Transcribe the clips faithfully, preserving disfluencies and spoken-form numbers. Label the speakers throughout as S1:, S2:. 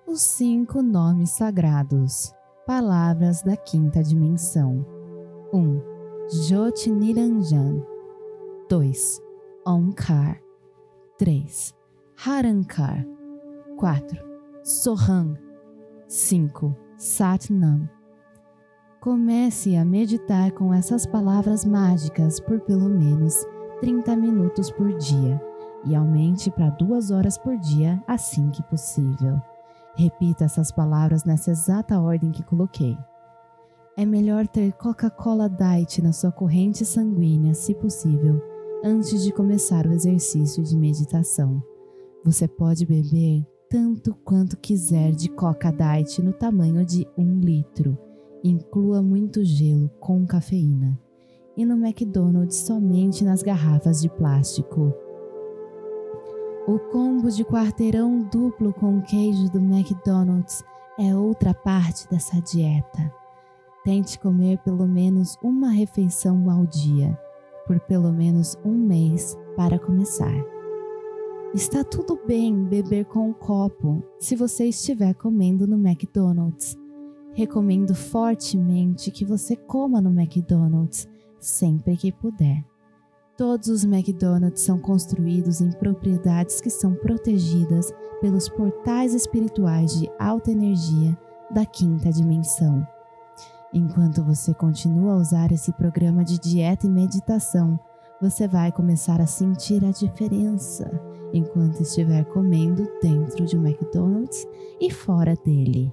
S1: Os cinco nomes sagrados. Palavras da quinta dimensão. um. Jyoti Niranjan. dois. Omkar. três. Harankar. quatro. Soham. cinco. Satnam. Comece a meditar com essas palavras mágicas por pelo menos trinta minutos por dia e aumente para duas horas por dia assim que possível. Repita essas palavras nessa exata ordem que coloquei. É melhor ter Coca-Cola Diet na sua corrente sanguínea, se possível, antes de começar o exercício de meditação. Você pode beber tanto quanto quiser de Coca Diet no tamanho de um litro. Inclua muito gelo com cafeína. E no McDonald's somente nas garrafas de plástico. O combo de quarteirão duplo com queijo do McDonald's é outra parte dessa dieta. Tente comer pelo menos uma refeição ao dia, por pelo menos um mês para começar. Está tudo bem beber com um copo se você estiver comendo no McDonald's. Recomendo fortemente que você coma no McDonald's sempre que puder. Todos os McDonald's são construídos em propriedades que são protegidas pelos portais espirituais de alta energia da quinta dimensão. Enquanto você continua a usar esse programa de dieta e meditação, você vai começar a sentir a diferença enquanto estiver comendo dentro de um McDonald's e fora dele.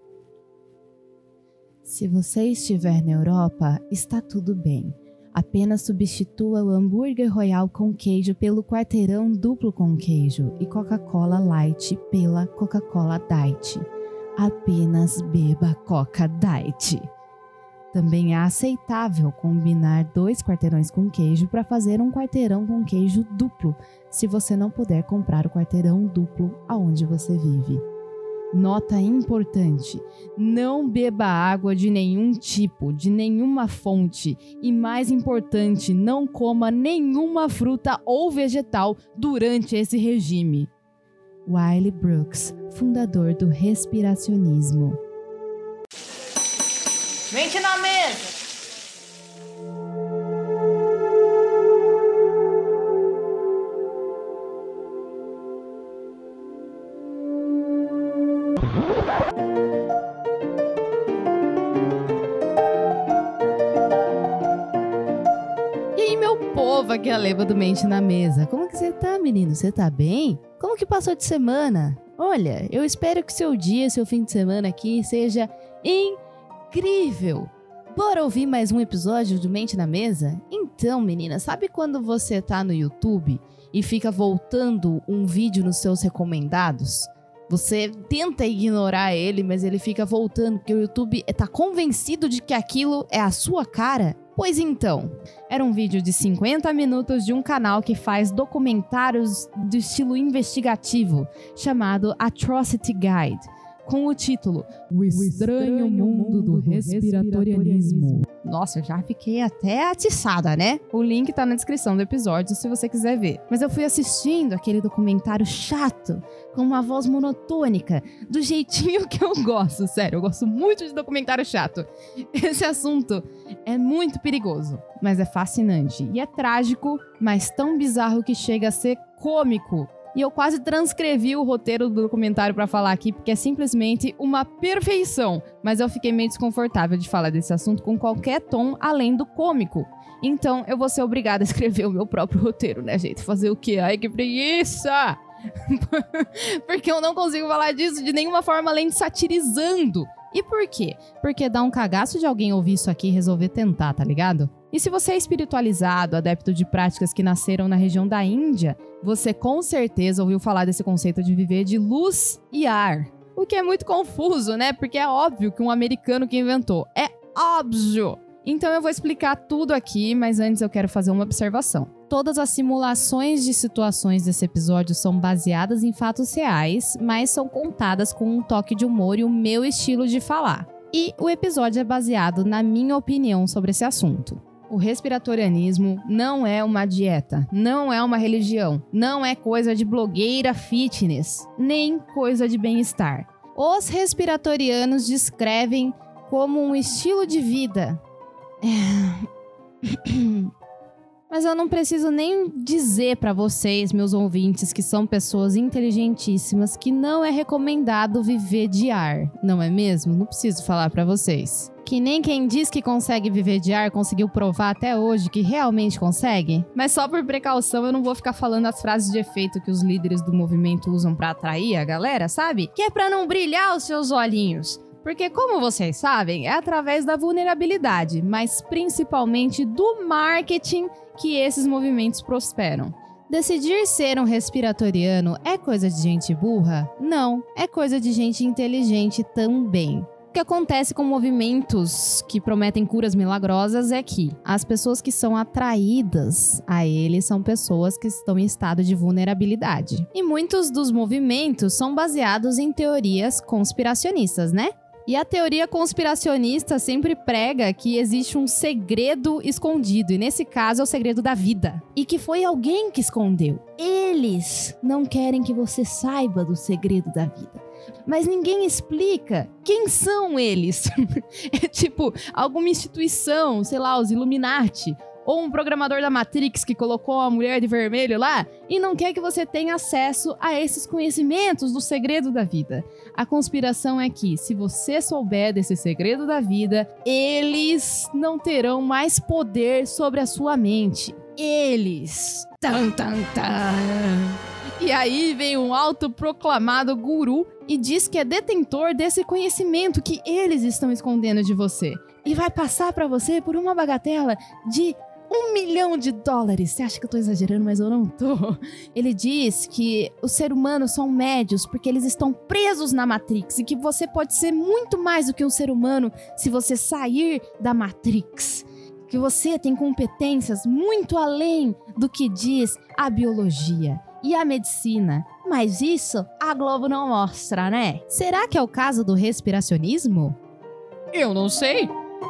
S1: Se você estiver na Europa, está tudo bem. Apenas substitua o hambúrguer royal com queijo pelo quarteirão duplo com queijo e Coca-Cola Light pela Coca-Cola Diet. Apenas beba Coca Diet. Também é aceitável combinar dois quarteirões com queijo para fazer um quarteirão com queijo duplo, se você não puder comprar o quarteirão duplo aonde você vive. Nota importante: não beba água de nenhum tipo, de nenhuma fonte e, mais importante, não coma nenhuma fruta ou vegetal durante esse regime. Wiley Brooks, fundador do respiracionismo.
S2: Mente na mesa!
S1: E aí, meu povo, aqui é a Leva do Mente na Mesa. Como que você tá, menino? Você tá bem? Como que passou de semana? Olha, eu espero que seu dia, seu fim de semana aqui seja incrível. Bora ouvir mais um episódio do Mente na Mesa? Então, menina, sabe quando você tá no YouTube e fica voltando um vídeo nos seus recomendados? Você tenta ignorar ele, mas ele fica voltando, porque o YouTube tá convencido de que aquilo é a sua cara? Pois então, era um vídeo de cinquenta minutos de um canal que faz documentários do estilo investigativo, chamado Atrocity Guide, com o título O Estranho Mundo do Respiratorianismo. Nossa, eu já fiquei até atiçada, né? O link tá na descrição do episódio se você quiser ver. Mas eu fui assistindo aquele documentário chato, com uma voz monotônica, do jeitinho que eu gosto. Sério, eu gosto muito de documentário chato. Esse assunto é muito perigoso, mas é fascinante. E é trágico, mas tão bizarro que chega a ser cômico. E eu quase transcrevi o roteiro do documentário pra falar aqui, porque é simplesmente uma perfeição. Mas eu fiquei meio desconfortável de falar desse assunto com qualquer tom além do cômico. Então eu vou ser obrigada a escrever o meu próprio roteiro, né, gente? Fazer o quê? Ai, que preguiça! Porque eu não consigo falar disso de nenhuma forma além de satirizando. E por quê? Porque dá um cagaço de alguém ouvir isso aqui e resolver tentar, tá ligado? E se você é espiritualizado, adepto de práticas que nasceram na região da Índia, você com certeza ouviu falar desse conceito de viver de luz e ar. O que é muito confuso, né? Porque é óbvio que um americano que inventou. É óbvio! Então eu vou explicar tudo aqui, mas antes eu quero fazer uma observação. Todas as simulações de situações desse episódio são baseadas em fatos reais, mas são contadas com um toque de humor e o meu estilo de falar. E o episódio é baseado na minha opinião sobre esse assunto. O respiratorianismo não é uma dieta, não é uma religião, não é coisa de blogueira fitness, nem coisa de bem-estar. Os respiratorianos descrevem como um estilo de vida. Mas eu não preciso nem dizer pra vocês, meus ouvintes, que são pessoas inteligentíssimas, que não é recomendado viver de ar, não é mesmo? Não preciso falar pra vocês. Que nem quem diz que consegue viver de ar conseguiu provar até hoje que realmente consegue. Mas só por precaução eu não vou ficar falando as frases de efeito que os líderes do movimento usam pra atrair a galera, sabe? Que é pra não brilhar os seus olhinhos. Porque, como vocês sabem, é através da vulnerabilidade, mas principalmente do marketing que esses movimentos prosperam. Decidir ser um respiratoriano é coisa de gente burra? Não, é coisa de gente inteligente também. O que acontece com movimentos que prometem curas milagrosas é que as pessoas que são atraídas a eles são pessoas que estão em estado de vulnerabilidade. E muitos dos movimentos são baseados em teorias conspiracionistas, né? E a teoria conspiracionista sempre prega que existe um segredo escondido, e nesse caso é o segredo da vida. E que foi alguém que escondeu. Eles não querem que você saiba do segredo da vida. Mas ninguém explica quem são eles. É tipo alguma instituição, sei lá, os Illuminati. Ou um programador da Matrix que colocou a mulher de vermelho lá e não quer que você tenha acesso a esses conhecimentos do segredo da vida. A conspiração é que, se você souber desse segredo da vida, eles não terão mais poder sobre a sua mente. Eles. Tan, tan, tan. E aí vem um autoproclamado guru e diz que é detentor desse conhecimento que eles estão escondendo de você. E vai passar pra você por uma bagatela de Um milhão de dólares. Você acha que eu tô exagerando, mas eu não tô. Ele diz que os seres humanos são médios porque eles estão presos na Matrix e que você pode ser muito mais do que um ser humano se você sair da Matrix. Que você tem competências muito além do que diz a biologia e a medicina. Mas isso a Globo não mostra, né? Será que é o caso do respiracionismo? Eu não sei.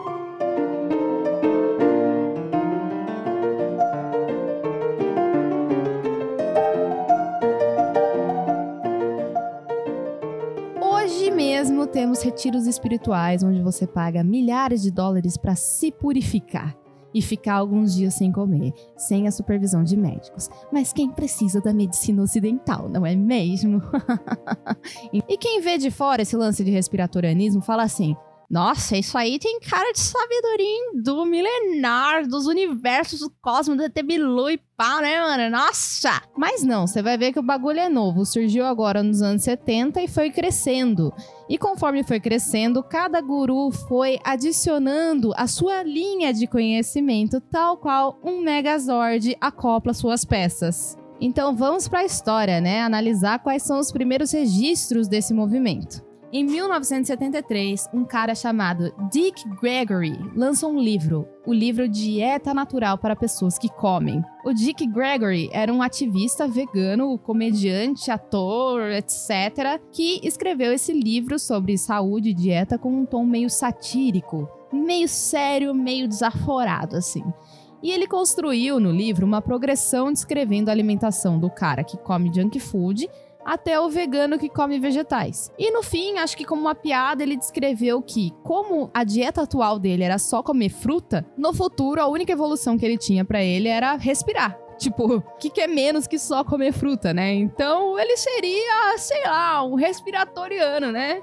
S1: Mesmo temos retiros espirituais onde você paga milhares de dólares para se purificar e ficar alguns dias sem comer, sem a supervisão de médicos. Mas quem precisa da medicina ocidental, não é mesmo? E quem vê de fora esse lance de respiratorianismo fala assim: nossa, isso aí tem cara de sabedoria hindu milenar, dos universos, do cosmos, do E T Bilu e pá, né, mano? Nossa! Mas não, você vai ver que o bagulho é novo. Surgiu agora nos anos setenta e foi crescendo. E conforme foi crescendo, cada guru foi adicionando a sua linha de conhecimento, tal qual um Megazord acopla suas peças. Então vamos para a história, né? Analisar quais são os primeiros registros desse movimento. Em mil novecentos e setenta e três, um cara chamado Dick Gregory lançou um livro, o livro Dieta Natural para Pessoas que Comem. O Dick Gregory era um ativista vegano, comediante, ator, etcétera, que escreveu esse livro sobre saúde e dieta com um tom meio satírico, meio sério, meio desaforado, assim. E ele construiu no livro uma progressão descrevendo a alimentação do cara que come junk food até o vegano que come vegetais. E no fim, acho que como uma piada, ele descreveu que, como a dieta atual dele era só comer fruta, no futuro a única evolução que ele tinha pra ele era respirar. Tipo, o que, que é menos que só comer fruta, né? Então, ele seria, sei lá, um respiratoriano, né?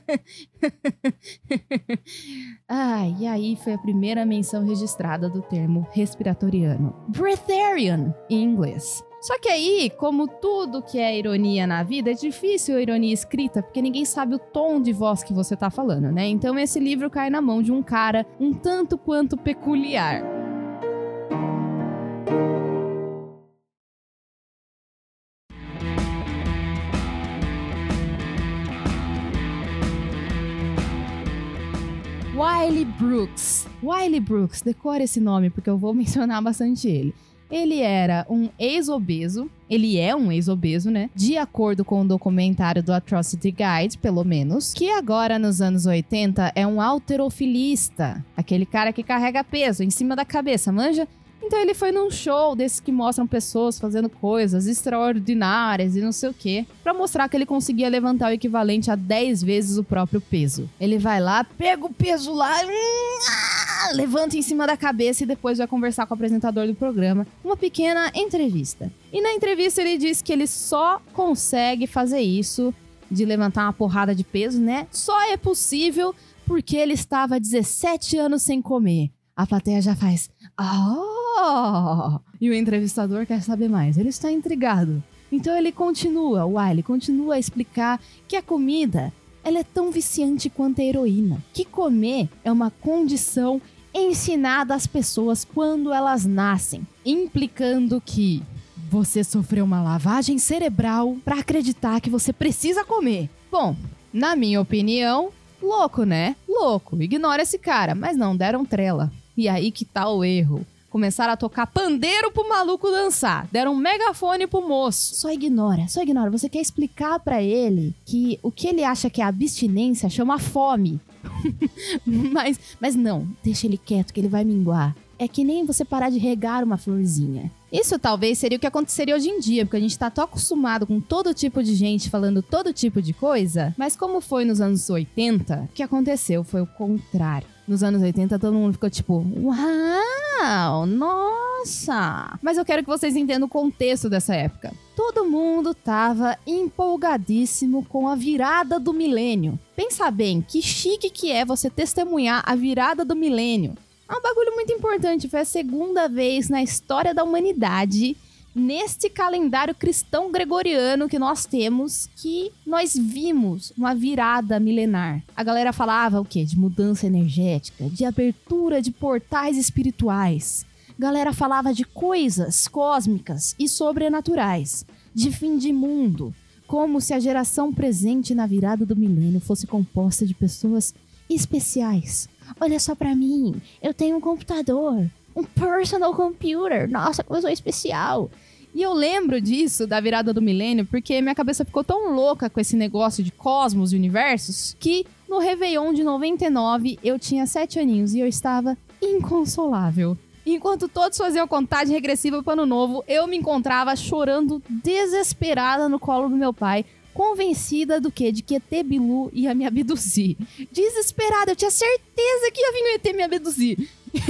S1: Ah, e aí foi a primeira menção registrada do termo respiratoriano. Breatharian, em inglês. Só que aí, como tudo que é ironia na vida, é difícil a ironia escrita, porque ninguém sabe o tom de voz que você tá falando, né? Então esse livro cai na mão de um cara um tanto quanto peculiar. Wiley Brooks. Wiley Brooks, decora esse nome porque eu vou mencionar bastante ele. Ele era um ex-obeso, ele é um ex-obeso, né? De acordo com o documentário do Atrocity Guide, pelo menos, que agora, nos anos oitenta, é um halterofilista. Aquele cara que carrega peso em cima da cabeça, manja? Então ele foi num show desses que mostram pessoas fazendo coisas extraordinárias e não sei o quê, pra mostrar que ele conseguia levantar o equivalente a dez vezes o próprio peso. Ele vai lá, pega o peso lá, levanta em cima da cabeça e depois vai conversar com o apresentador do programa. Uma pequena entrevista. E na entrevista ele diz que ele só consegue fazer isso, de levantar uma porrada de peso, né? Só é possível porque ele estava há dezessete anos sem comer. A plateia já faz... Ah! E o entrevistador quer saber mais. Ele está intrigado. Então ele continua, o Wiley continua a explicar que a comida, ela é tão viciante quanto a heroína. Que comer é uma condição ensinada às pessoas quando elas nascem. Implicando que você sofreu uma lavagem cerebral para acreditar que você precisa comer. Bom, na minha opinião, louco, né? Louco. Ignora esse cara. Mas não, deram trela. E aí que tá o erro. Começaram a tocar pandeiro pro maluco dançar. Deram um megafone pro moço. Só ignora, só ignora. Você quer explicar pra ele que o que ele acha que é abstinência chama fome. mas, mas não, deixa ele quieto que ele vai minguar. É que nem você parar de regar uma florzinha. Isso talvez seria o que aconteceria hoje em dia, porque a gente tá tão acostumado com todo tipo de gente falando todo tipo de coisa. Mas como foi nos anos oitenta, o que aconteceu foi o contrário. Nos anos oitenta, todo mundo ficou tipo, uau, nossa! Mas eu quero que vocês entendam o contexto dessa época. Todo mundo tava empolgadíssimo com a virada do milênio. Pensa bem, que chique que é você testemunhar a virada do milênio. É um bagulho muito importante, foi a segunda vez na história da humanidade, neste calendário cristão gregoriano que nós temos, que nós vimos uma virada milenar. A galera falava o quê? De mudança energética, de abertura de portais espirituais. A galera falava de coisas cósmicas e sobrenaturais, de fim de mundo, como se a geração presente na virada do milênio fosse composta de pessoas especiais. Olha só pra mim, eu tenho um computador, um personal computer, nossa, como eu sou especial. E eu lembro disso, da virada do milênio, porque minha cabeça ficou tão louca com esse negócio de cosmos e universos, que no Réveillon de noventa e nove eu tinha sete aninhos e eu estava inconsolável. Enquanto todos faziam contagem regressiva para o ano novo, eu me encontrava chorando desesperada no colo do meu pai, convencida do quê? De que E T Bilu ia me abduzir. Desesperada, eu tinha certeza que ia vir o E T me abduzir.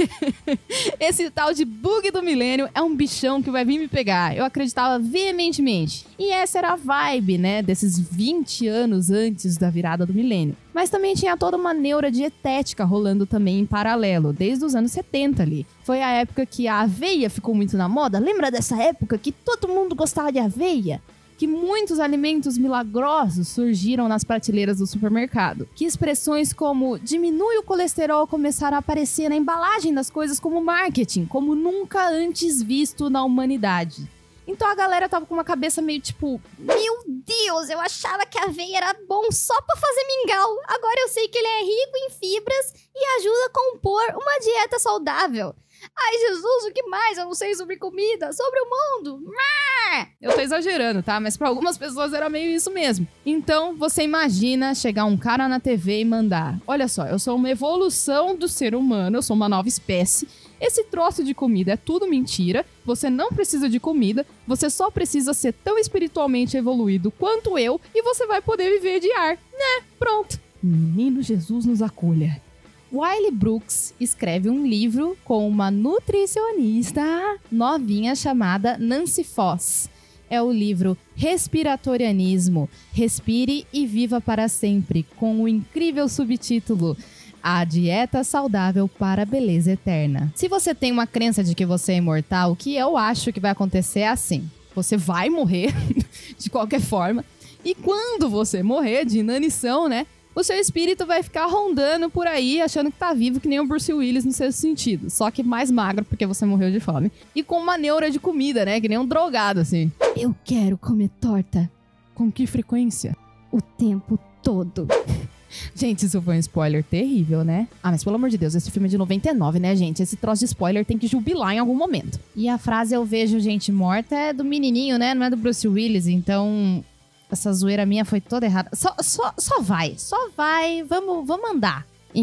S1: Esse tal de bug do milênio é um bichão que vai vir me pegar. Eu acreditava veementemente. E essa era a vibe, né, desses vinte anos antes da virada do milênio. Mas também tinha toda uma neura dietética rolando também em paralelo, desde os anos setenta ali. Foi a época que a aveia ficou muito na moda. Lembra dessa época que todo mundo gostava de aveia? Que muitos alimentos milagrosos surgiram nas prateleiras do supermercado. Que expressões como diminui o colesterol começaram a aparecer na embalagem das coisas como marketing, como nunca antes visto na humanidade. Então a galera tava com uma cabeça meio tipo, meu Deus, eu achava que a aveia era bom só pra fazer mingau. Agora eu sei que ele é rico em fibras e ajuda a compor uma dieta saudável. Ai, Jesus, o que mais eu não sei sobre comida? Sobre o mundo? Eu tô exagerando, tá? Mas pra algumas pessoas era meio isso mesmo. Então, você imagina chegar um cara na T V e mandar: olha só, eu sou uma evolução do ser humano, eu sou uma nova espécie. Esse troço de comida é tudo mentira. Você não precisa de comida. Você só precisa ser tão espiritualmente evoluído quanto eu e você vai poder viver de ar. Né? Pronto. Menino Jesus nos acolha. Wiley Brooks escreve um livro com uma nutricionista novinha chamada Nancy Foss. É o livro Respiratorianismo, Respire e Viva para Sempre, com o incrível subtítulo A Dieta Saudável para a Beleza Eterna. Se você tem uma crença de que você é imortal, o que eu acho que vai acontecer é assim: você vai morrer de qualquer forma, e quando você morrer de inanição, né, o seu espírito vai ficar rondando por aí, achando que tá vivo, que nem o Bruce Willis no sexto sentido. Só que mais magro, porque você morreu de fome. E com uma neura de comida, né? Que nem um drogado, assim. Eu quero comer torta. Com que frequência? O tempo todo. Gente, isso foi um spoiler terrível, né? Ah, mas pelo amor de Deus, esse filme é de noventa e nove, né, gente? Esse troço de spoiler tem que jubilar em algum momento. E a frase "eu vejo gente morta" é do menininho, né? Não é do Bruce Willis, então... essa zoeira minha foi toda errada. Só, só, só vai, só vai, vamos, vamos andar. Enfim,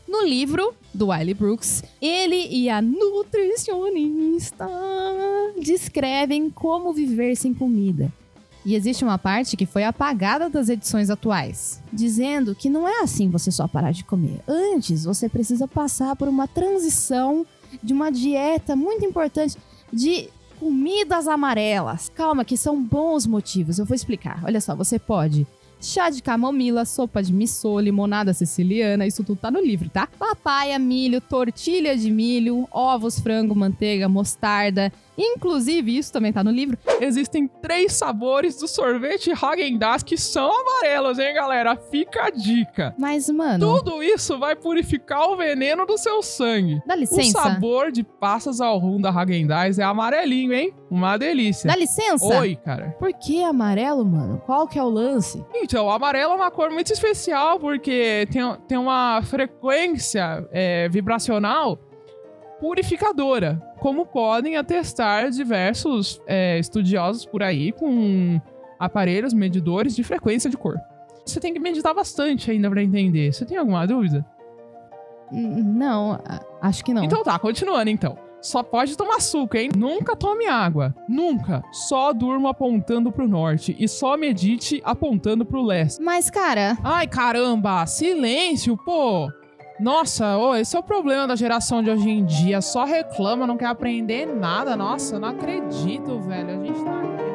S1: No livro do Wiley Brooks, ele e a nutricionista descrevem como viver sem comida. E existe uma parte que foi apagada das edições atuais, dizendo que não é assim você só parar de comer. Antes, você precisa passar por uma transição de uma dieta muito importante de comidas amarelas. Calma, que são bons motivos, eu vou explicar. Olha só, você pode... chá de camomila, sopa de missô, limonada siciliana, isso tudo tá no livro, tá? Papaya, milho, tortilha de milho, ovos, frango, manteiga, mostarda. Inclusive, isso também tá no livro.
S3: Existem três sabores do sorvete Häagen-Dazs que são amarelos, hein, galera? Fica a dica.
S1: Mas, mano...
S3: tudo isso vai purificar o veneno do seu sangue.
S1: Dá licença.
S3: O sabor de passas ao rum da Häagen-Dazs é amarelinho, hein? Uma delícia.
S1: Dá licença?
S3: Oi, cara.
S1: Por que amarelo, mano? Qual que é o lance?
S3: Então, o amarelo é uma cor muito especial porque tem, tem uma frequência é, vibracional purificadora, como podem atestar diversos é, estudiosos por aí com aparelhos medidores de frequência de cor. Você tem que meditar bastante ainda pra entender. Você tem alguma dúvida?
S1: Não, acho que não.
S3: Então tá, continuando então. Só pode tomar suco, hein? Nunca tome água. Nunca. Só durma apontando pro norte e só medite apontando pro leste.
S1: Mas, cara...
S3: ai, caramba! Silêncio, pô! Nossa, oh, esse é o problema da geração de hoje em dia. Só reclama, não quer aprender nada. Nossa, eu não acredito, velho. A gente tá aqui.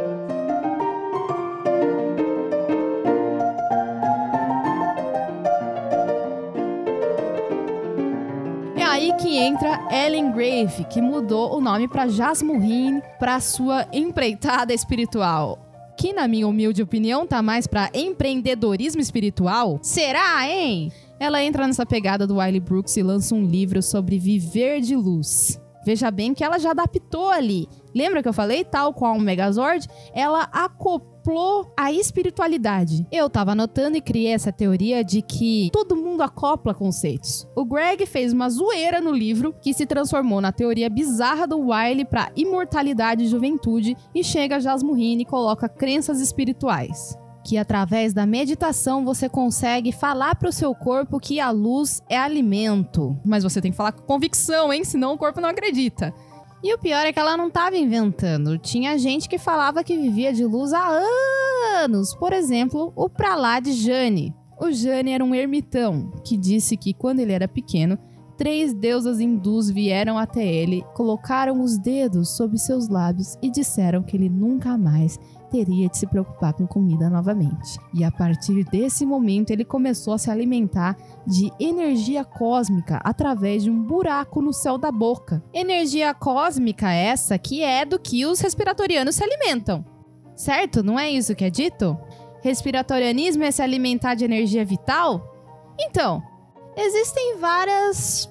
S1: É aí que entra Ellen Grave, que mudou o nome pra Jasmine pra sua empreitada espiritual. Que, na minha humilde opinião, tá mais pra empreendedorismo espiritual. Será, hein? Ela entra nessa pegada do Wiley Brooks e lança um livro sobre viver de luz. Veja bem que ela já adaptou ali. Lembra que eu falei? Tal qual um Megazord, ela acoplou a espiritualidade. Eu tava anotando e criei essa teoria de que todo mundo acopla conceitos. O Greg fez uma zoeira no livro que se transformou na teoria bizarra do Wiley para imortalidade e juventude, e chega a Jasmine e coloca crenças espirituais. Que através da meditação você consegue falar pro seu corpo que a luz é alimento. Mas você tem que falar com convicção, hein? Senão o corpo não acredita. E o pior é que ela não estava inventando. Tinha gente que falava que vivia de luz há anos. Por exemplo, o Prahlad Jani. O Jani era um ermitão que disse que quando ele era pequeno, três deusas hindus vieram até ele, colocaram os dedos sobre seus lábios e disseram que ele nunca mais teria de se preocupar com comida novamente. E a partir desse momento ele começou a se alimentar de energia cósmica através de um buraco no céu da boca. Energia cósmica essa que é do que os respiratorianos se alimentam. Certo? Não é isso que é dito? Respiratorianismo é se alimentar de energia vital? Então, existem várias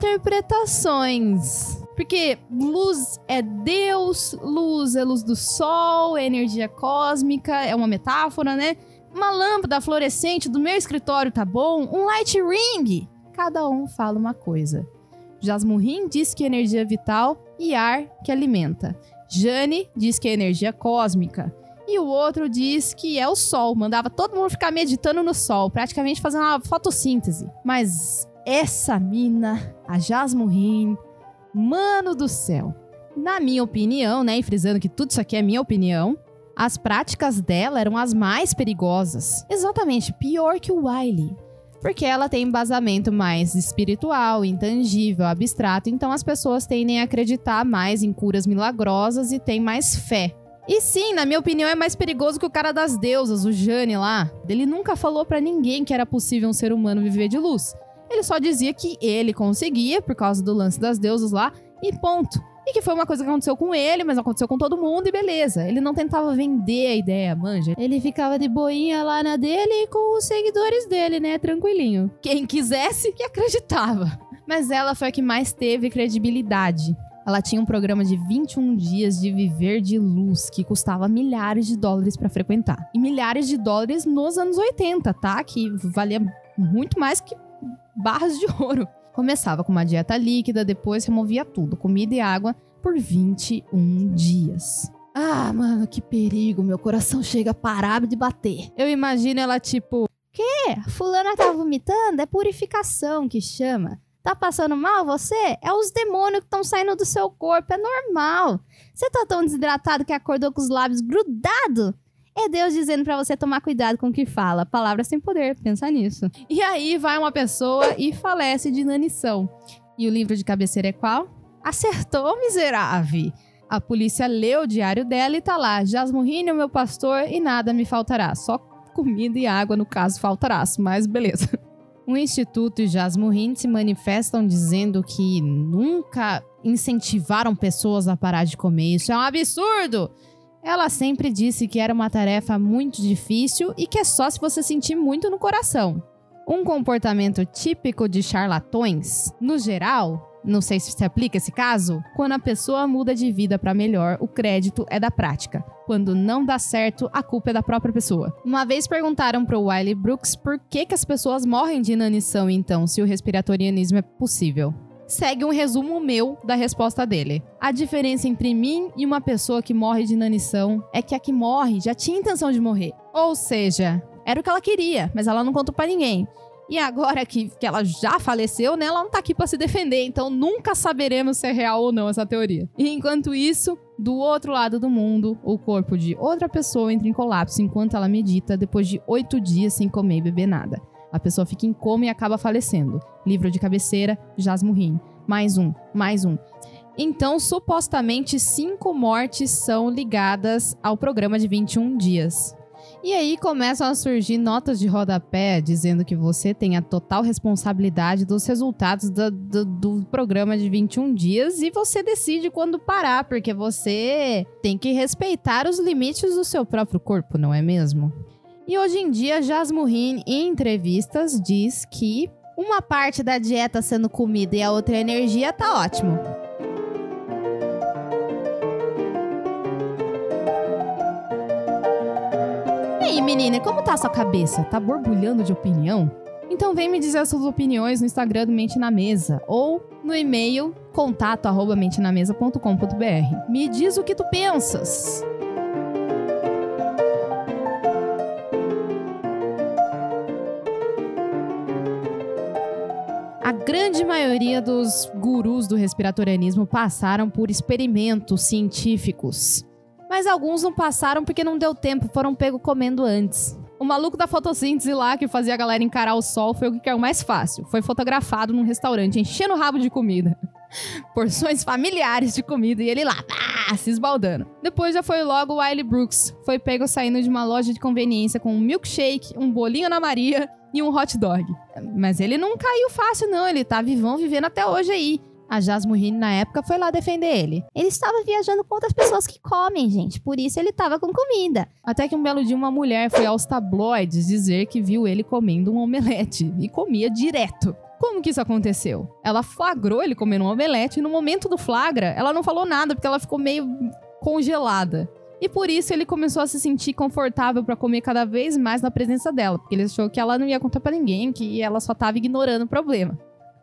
S1: interpretações. Porque luz é Deus, luz é luz do sol, é energia cósmica, é uma metáfora, né? Uma lâmpada fluorescente do meu escritório tá bom? Um light ring? Cada um fala uma coisa. Jasmine diz que é energia vital e ar que alimenta. Jani diz que é energia cósmica. E o outro diz que é o sol. Mandava todo mundo ficar meditando no sol, praticamente fazendo uma fotossíntese. Mas essa mina, a Jasmine... mano do céu. Na minha opinião, né, e frisando que tudo isso aqui é minha opinião, as práticas dela eram as mais perigosas. Exatamente, pior que o Wiley. Porque ela tem embasamento mais espiritual, intangível, abstrato, então as pessoas tendem a acreditar mais em curas milagrosas e têm mais fé. E sim, na minha opinião, é mais perigoso que o cara das deusas, o Jani lá. Ele nunca falou pra ninguém que era possível um ser humano viver de luz. Ele só dizia que ele conseguia, por causa do lance das deusas lá, e ponto. E que foi uma coisa que aconteceu com ele, mas aconteceu com todo mundo e beleza. Ele não tentava vender a ideia, manja. Ele ficava de boinha lá na dele e com os seguidores dele, né? Tranquilinho. Quem quisesse, que acreditava. Mas ela foi a que mais teve credibilidade. Ela tinha um programa de vinte e um dias de viver de luz, que custava milhares de dólares pra frequentar. E milhares de dólares nos anos oitenta, tá? Que valia muito mais que barras de ouro. Começava com uma dieta líquida, depois removia tudo, comida e água, por vinte e um dias. Ah, mano, que perigo, meu coração chega a parar de bater. Eu imagino ela tipo, quê? quê? Fulana tá vomitando? É purificação que chama. Tá passando mal você? É os demônios que estão saindo do seu corpo, é normal. Você tá tão desidratado que acordou com os lábios grudados? É Deus dizendo pra você tomar cuidado com o que fala. Palavras têm poder, pensa nisso. E aí vai uma pessoa e falece de inanição. E o livro de cabeceira é qual? Acertou, miserável! A polícia leu o diário dela e tá lá. Jasmurrine, o meu pastor, e nada me faltará. Só comida e água, no caso, faltará. Mas beleza. O Instituto e Jasmurrine se manifestam dizendo que nunca incentivaram pessoas a parar de comer. Isso é um absurdo! Ela sempre disse que era uma tarefa muito difícil e que é só se você sentir muito no coração. Um comportamento típico de charlatões, no geral, não sei se se aplica esse caso, quando a pessoa muda de vida para melhor, o crédito é da prática. Quando não dá certo, a culpa é da própria pessoa. Uma vez perguntaram para o Wiley Brooks por que, que as pessoas morrem de inanição, então, se o respiratorianismo é possível. Segue um resumo meu da resposta dele. A diferença entre mim e uma pessoa que morre de inanição é que a que morre já tinha intenção de morrer. Ou seja, era o que ela queria, mas ela não contou pra ninguém. E agora que, que ela já faleceu, né, ela não tá aqui pra se defender, então nunca saberemos se é real ou não essa teoria. E enquanto isso, do outro lado do mundo, o corpo de outra pessoa entra em colapso enquanto ela medita depois de oito dias sem comer e beber nada. A pessoa fica em coma e acaba falecendo. Livro de cabeceira, Jasmurrine. Mais um, mais um. Então, supostamente, cinco mortes são ligadas ao programa de vinte e um dias. E aí começam a surgir notas de rodapé dizendo que você tem a total responsabilidade dos resultados do, do, do programa de vinte e um dias e você decide quando parar, porque você tem que respeitar os limites do seu próprio corpo, não é mesmo? E hoje em dia, Jasmurrine, em entrevistas, diz que uma parte da dieta sendo comida e a outra energia tá ótimo. E aí, menina, como tá a sua cabeça? Tá borbulhando de opinião? Então vem me dizer as suas opiniões no Instagram do Mente na Mesa ou no e-mail contato arroba mente na mesa ponto com ponto b r. Me diz o que tu pensas. A grande maioria dos gurus do respiratorianismo passaram por experimentos científicos. Mas alguns não passaram porque não deu tempo, foram pegos comendo antes. O maluco da fotossíntese lá, que fazia a galera encarar o sol, foi o que caiu mais fácil. Foi fotografado num restaurante, enchendo o rabo de comida. Porções familiares de comida, e ele lá, ah, se esbaldando. Depois já foi logo o Wiley Brooks. Foi pego saindo de uma loja de conveniência com um milkshake, um bolinho na Maria e um hot dog. Mas ele não caiu fácil não, ele tá vivão vivendo até hoje aí. A Jasmurrine, na época, foi lá defender ele. Ele estava viajando com outras pessoas que comem, gente. Por isso ele estava com comida. Até que um belo dia uma mulher foi aos tabloides dizer que viu ele comendo um omelete. E comia direto. Como que isso aconteceu? Ela flagrou ele comendo um omelete e no momento do flagra, ela não falou nada porque ela ficou meio congelada. E por isso ele começou a se sentir confortável pra comer cada vez mais na presença dela. Porque ele achou que ela não ia contar pra ninguém, que ela só tava ignorando o problema.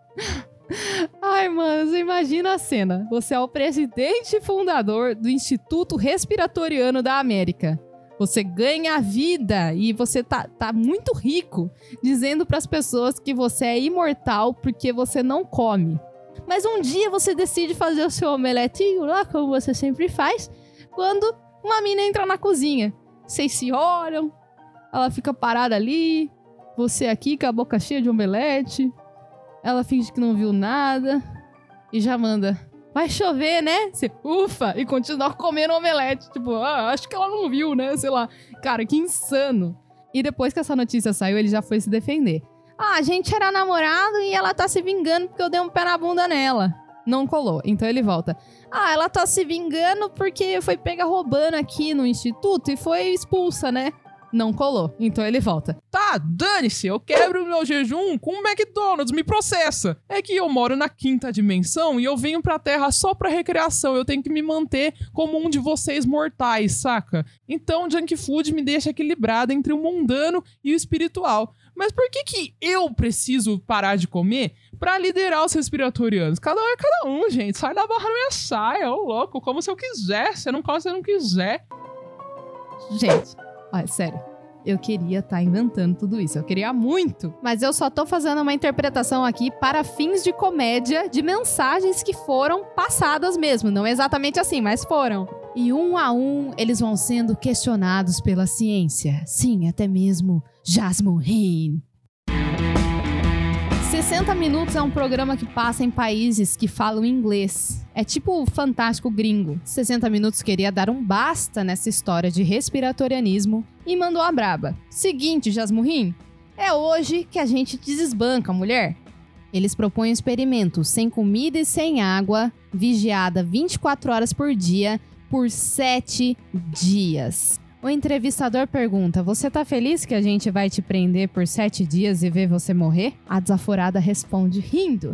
S1: Ai, mano, você imagina a cena. Você é o presidente e fundador do Instituto Respiratoriano da América. Você ganha a vida e você tá, tá muito rico, dizendo pras pessoas que você é imortal porque você não come. Mas um dia você decide fazer o seu omeletinho lá, como você sempre faz, quando uma mina entra na cozinha. Vocês se olham, ela fica parada ali, você aqui com a boca cheia de omelete. Ela finge que não viu nada e já manda, vai chover, né? Você ufa e continua comendo omelete. Tipo, ah, acho que ela não viu, né? Sei lá. Cara, que insano. E depois que essa notícia saiu, ele já foi se defender. Ah, a gente era namorado e ela tá se vingando porque eu dei um pé na bunda nela. Não colou. Então ele volta. Ah, ela tá se vingando porque foi pega roubando aqui no instituto e foi expulsa, né? Não colou. Então ele volta.
S3: Tá, dane-se, eu quebro meu jejum com o McDonald's, me processa. É que eu moro na quinta dimensão e eu venho pra Terra só pra recreação. Eu tenho que me manter como um de vocês mortais, saca? Então junk food me deixa equilibrado entre o mundano e o espiritual. Mas por que que eu preciso parar de comer pra liderar os respiratorianos? Cada um é cada um, gente. Sai da barra da minha saia, ô louco. Como se eu quiser. Você não come se você não quiser.
S1: Gente... Olha, sério, Eu queria estar tá inventando tudo isso, eu queria muito. Mas eu só tô fazendo uma interpretação aqui para fins de comédia de mensagens que foram passadas mesmo. Não exatamente assim, mas foram. E um a um, eles vão sendo questionados pela ciência. Sim, até mesmo Jasmine. sessenta Minutos é um programa que passa em países que falam inglês. É tipo o Fantástico Gringo. sessenta Minutos queria dar um basta nessa história de respiratorianismo e mandou a braba. Seguinte, Jasmine, é hoje que a gente desbanca, mulher. Eles propõem um experimento sem comida e sem água, vigiada vinte e quatro horas por dia, por sete dias. O entrevistador pergunta, você tá feliz que a gente vai te prender por sete dias e ver você morrer? A desaforada responde, rindo.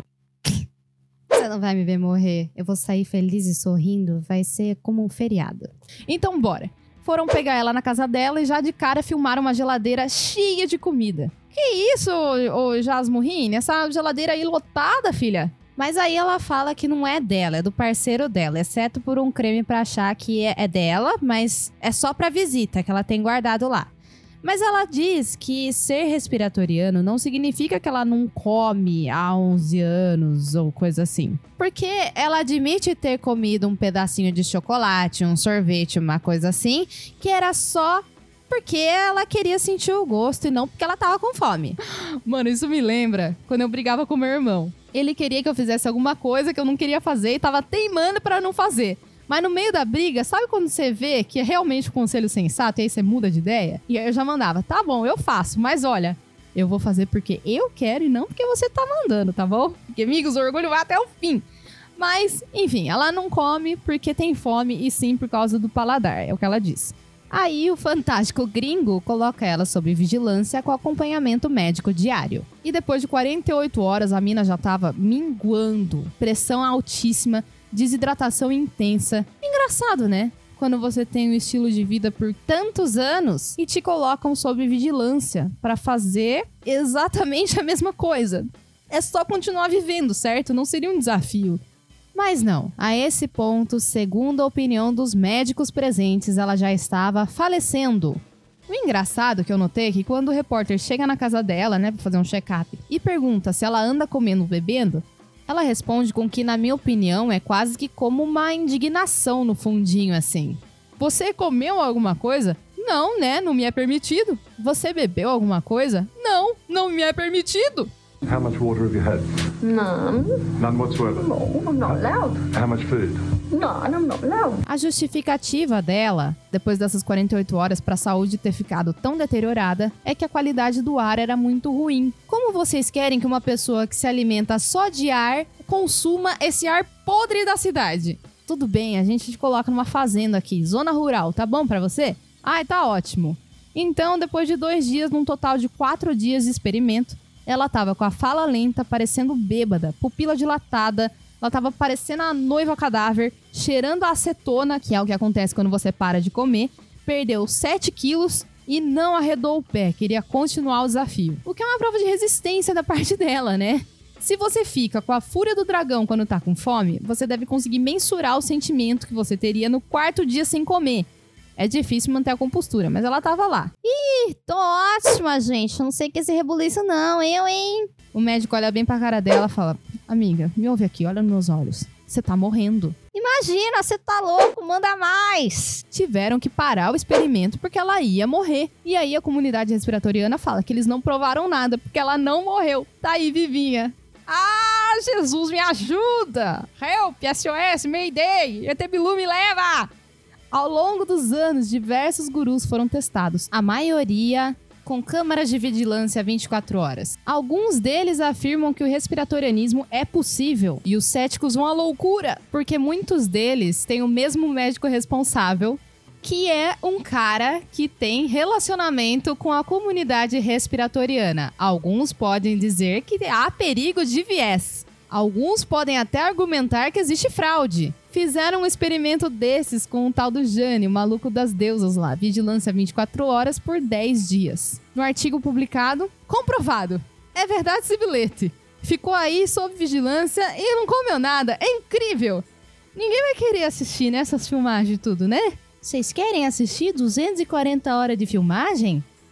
S1: Você não vai me ver morrer. Eu vou sair feliz e sorrindo. Vai ser como um feriado. Então, bora. Foram pegar ela na casa dela e já de cara filmaram uma geladeira cheia de comida. Que isso, ô Jasmine? Essa geladeira aí lotada, filha? Mas aí ela fala que não é dela, é do parceiro dela, exceto por um creme pra achar que é dela, mas é só pra visita, que ela tem guardado lá. Mas ela diz que ser respiratoriano não significa que ela não come há onze anos ou coisa assim. Porque ela admite ter comido um pedacinho de chocolate, um sorvete, uma coisa assim, que era só porque ela queria sentir o gosto e não porque ela tava com fome. Mano, isso me lembra quando eu brigava com meu irmão. Ele queria que eu fizesse alguma coisa que eu não queria fazer e tava teimando pra não fazer. Mas no meio da briga, sabe quando você vê que é realmente um conselho sensato e aí você muda de ideia? E aí eu já mandava, tá bom, eu faço, mas olha, eu vou fazer porque eu quero e não porque você tá mandando, tá bom? Porque, amigos, o orgulho vai até o fim. Mas, enfim, ela não come porque tem fome e sim por causa do paladar, é o que ela diz. Aí o Fantástico Gringo coloca ela sob vigilância com acompanhamento médico diário. E depois de quarenta e oito horas, a mina já tava minguando, pressão altíssima, desidratação intensa. Engraçado, né? Quando você tem um estilo de vida por tantos anos e te colocam sob vigilância para fazer exatamente a mesma coisa. É só continuar vivendo, certo? Não seria um desafio. Mas não, a esse ponto, segundo a opinião dos médicos presentes, ela já estava falecendo. O engraçado que eu notei é que quando o repórter chega na casa dela, né, pra fazer um check-up, e pergunta se ela anda comendo ou bebendo, ela responde com que, na minha opinião, é quase que como uma indignação no fundinho, assim. Você comeu alguma coisa? Não, né, não me é permitido. Você bebeu alguma coisa? Não, não me é permitido.
S4: How much water have you had?
S2: None.
S4: None whatsoever?
S2: No, I'm not allowed.
S4: How much food?
S2: None, I'm not allowed.
S1: A justificativa dela, depois dessas quarenta e oito horas para a saúde ter ficado tão deteriorada, é que a qualidade do ar era muito ruim. Como vocês querem que uma pessoa que se alimenta só de ar consuma esse ar podre da cidade? Tudo bem, a gente te coloca numa fazenda aqui, zona rural, tá bom pra você? Ai, tá ótimo. Então, depois de dois dias, num total de quatro dias de experimento, ela tava com a fala lenta, parecendo bêbada, pupila dilatada, ela tava parecendo a noiva cadáver, cheirando a acetona, que é o que acontece quando você para de comer, perdeu sete quilos e não arredou o pé, queria continuar o desafio. O que é uma prova de resistência da parte dela, né? Se você fica com a fúria do dragão quando tá com fome, você deve conseguir mensurar o sentimento que você teria no quarto dia sem comer. É difícil manter a compostura, mas ela tava lá. Ih, tô ótima, gente. Não sei que esse rebuliço não, eu, hein? O médico olha bem pra cara dela e fala, amiga, me ouve aqui, olha nos meus olhos. Você tá morrendo. Imagina, você tá louco, manda mais. Tiveram que parar o experimento porque ela ia morrer. E aí a comunidade respiratoriana fala que eles não provaram nada porque ela não morreu. Tá aí, vivinha. Ah, Jesus, me ajuda! Help, S O S, Mayday, E T Bilu me leva! Ao longo dos anos, diversos gurus foram testados, a maioria com câmaras de vigilância vinte e quatro horas. Alguns deles afirmam que o respiratorianismo é possível e os céticos vão à loucura, porque muitos deles têm o mesmo médico responsável, que é um cara que tem relacionamento com a comunidade respiratoriana. Alguns podem dizer que há perigo de viés. Alguns podem até argumentar que existe fraude. Fizeram um experimento desses com o tal do Jane, o maluco das deusas lá. Vigilância vinte e quatro horas por dez dias. No artigo publicado, comprovado. É verdade esse bilhete. Ficou aí sob vigilância e não comeu nada. É incrível. Ninguém vai querer assistir nessas filmagens e tudo, né? Vocês querem assistir duzentas e quarenta horas de filmagem?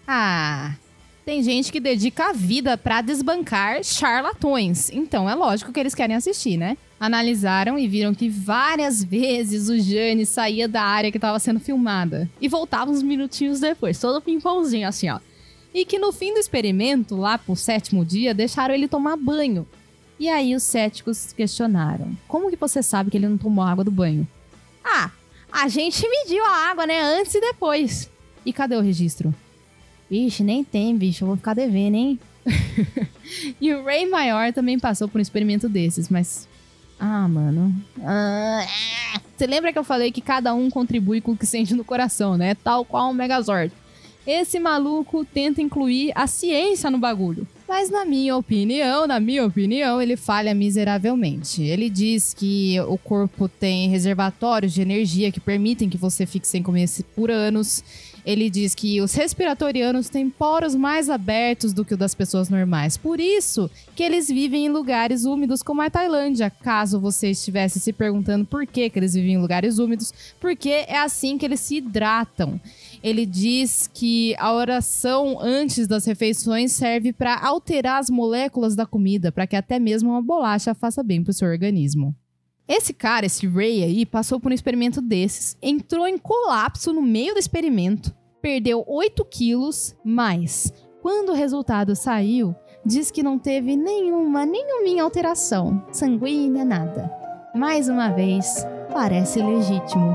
S1: Ah, tem gente que dedica a vida pra desbancar charlatões. Então é lógico que eles querem assistir, né? Analisaram e viram que várias vezes o Jânio saía da área que estava sendo filmada e voltava uns minutinhos depois, todo pimpãozinho assim, ó. E que no fim do experimento, lá pro sétimo dia, deixaram ele tomar banho. E aí os céticos questionaram: como que você sabe que ele não tomou água do banho? Ah, a gente mediu a água, né, antes e depois. E cadê o registro? Vixe, nem tem, bicho, eu vou ficar devendo, hein? E o Ray Maior também passou por um experimento desses, mas... Ah, mano. Ah, é. Você lembra que eu falei que cada um contribui com o que sente no coração, né? Tal qual um Megazord. Esse maluco tenta incluir a ciência no bagulho. Mas na minha opinião, na minha opinião, ele falha miseravelmente. Ele diz que o corpo tem reservatórios de energia que permitem que você fique sem comer por anos. Ele diz que os respiratorianos têm poros mais abertos do que o das pessoas normais. Por isso que eles vivem em lugares úmidos como a Tailândia. Caso você estivesse se perguntando por que, que eles vivem em lugares úmidos, porque é assim que eles se hidratam. Ele diz que a oração antes das refeições serve para alterar as moléculas da comida, para que até mesmo uma bolacha faça bem para o seu organismo. Esse cara, esse Ray aí, passou por um experimento desses, entrou em colapso no meio do experimento, perdeu oito quilos, mas quando o resultado saiu, diz que não teve nenhuma, nenhuma alteração, sanguínea, nada. Mais uma vez, parece legítimo.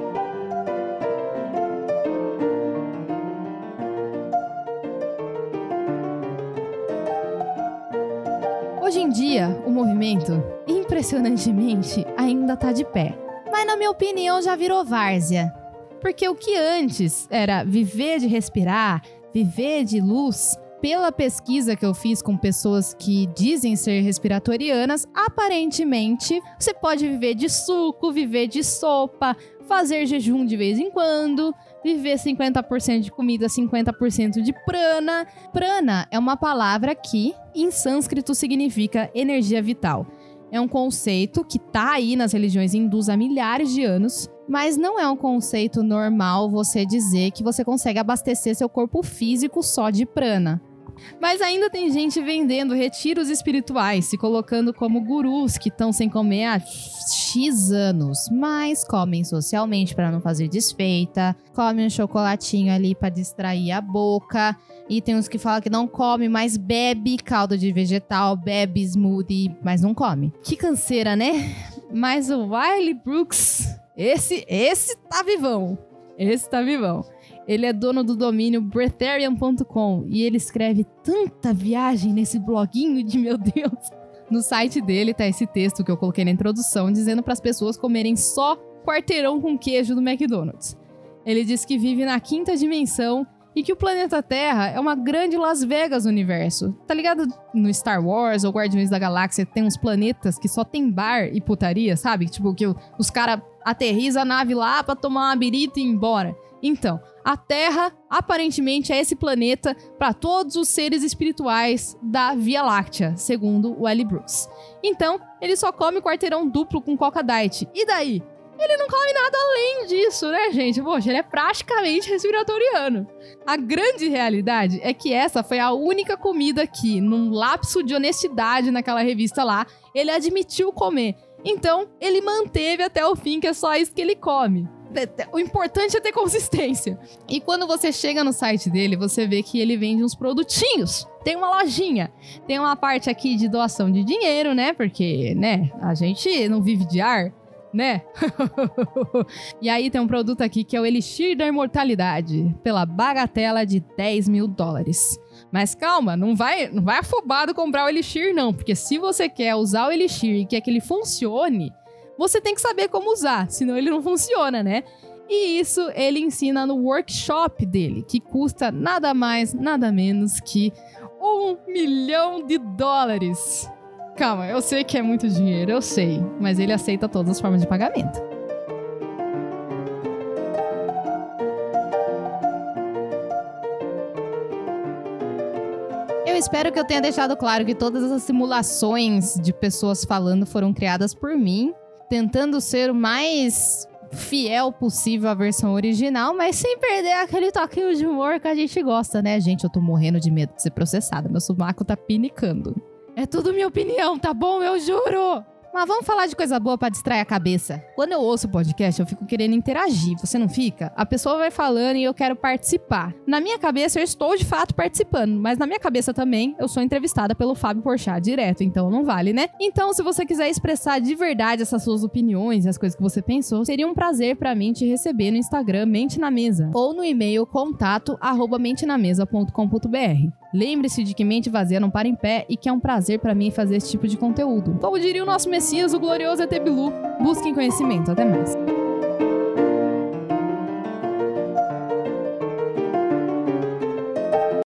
S1: Hoje em dia, o movimento, impressionantemente, ainda tá de pé. Mas na minha opinião já virou várzea. Porque o que antes era viver de respirar, viver de luz, pela pesquisa que eu fiz com pessoas que dizem ser respiratorianas, aparentemente você pode viver de suco, viver de sopa, fazer jejum de vez em quando, viver cinquenta por cento de comida, cinquenta por cento de prana. Prana é uma palavra que, em sânscrito, significa energia vital. É um conceito que tá aí nas religiões hindus há milhares de anos, mas não é um conceito normal você dizer que você consegue abastecer seu corpo físico só de prana. Mas ainda tem gente vendendo retiros espirituais, se colocando como gurus que estão sem comer há X anos, mas comem socialmente para não fazer desfeita, comem um chocolatinho ali para distrair a boca, e tem uns que falam que não come, mas bebe caldo de vegetal, bebe smoothie, mas não come. Que canseira, né? Mas o Wiley Brooks, esse, esse tá vivão, esse tá vivão. Ele é dono do domínio breatharian ponto com e ele escreve tanta viagem nesse bloguinho de meu Deus. No site dele tá esse texto que eu coloquei na introdução, dizendo para as pessoas comerem só quarteirão com queijo do McDonald's. Ele diz que vive na quinta dimensão e que o planeta Terra é uma grande Las Vegas do universo. Tá ligado no Star Wars ou Guardiões da Galáxia, tem uns planetas que só tem bar e putaria, sabe? Tipo, que os caras aterrissam a nave lá pra tomar uma birita e ir embora. Então, a Terra, aparentemente, é esse planeta para todos os seres espirituais da Via Láctea, segundo o Wiley Brooks. Então, ele só come quarteirão duplo com Coca Diet. E daí? Ele não come nada além disso, né, gente? Poxa, ele é praticamente respiratoriano. A grande realidade é que essa foi a única comida que, num lapso de honestidade naquela revista lá, ele admitiu comer. Então, ele manteve até o fim que é só isso que ele come. O importante é ter consistência. E quando você chega no site dele, você vê que ele vende uns produtinhos. Tem uma lojinha. Tem uma parte aqui de doação de dinheiro, né? Porque, né, a gente não vive de ar, né? E aí tem um produto aqui que é o Elixir da Imortalidade, pela bagatela de dez mil dólares. Mas calma, não vai, não vai afobado comprar o Elixir, não. Porque se você quer usar o Elixir e quer que ele funcione, você tem que saber como usar, senão ele não funciona, né? E isso ele ensina no workshop dele, que custa nada mais, nada menos que um milhão de dólares. Calma, eu sei que é muito dinheiro, eu sei, mas ele aceita todas as formas de pagamento. Eu espero que eu tenha deixado claro que todas as simulações de pessoas falando foram criadas por mim, tentando ser o mais fiel possível à versão original, mas sem perder aquele toquinho de humor que a gente gosta, né? Gente, eu tô morrendo de medo de ser processada. Meu sovaco tá pinicando. É tudo minha opinião, tá bom? Eu juro! Mas vamos falar de coisa boa pra distrair a cabeça. Quando eu ouço o podcast, eu fico querendo interagir. Você não fica? A pessoa vai falando e eu quero participar. Na minha cabeça, eu estou de fato participando. Mas na minha cabeça também, eu sou entrevistada pelo Fábio Porchat direto. Então não vale, né? Então, se você quiser expressar de verdade essas suas opiniões e as coisas que você pensou, seria um prazer pra mim te receber no Instagram Mente na Mesa. Ou no e-mail contato arroba mente na mesa ponto com ponto b r. Lembre-se de que mente vazia não para em pé e que é um prazer pra mim fazer esse tipo de conteúdo. Como diria o nosso Messias, o glorioso E T Bilu, busquem conhecimento. Até mais.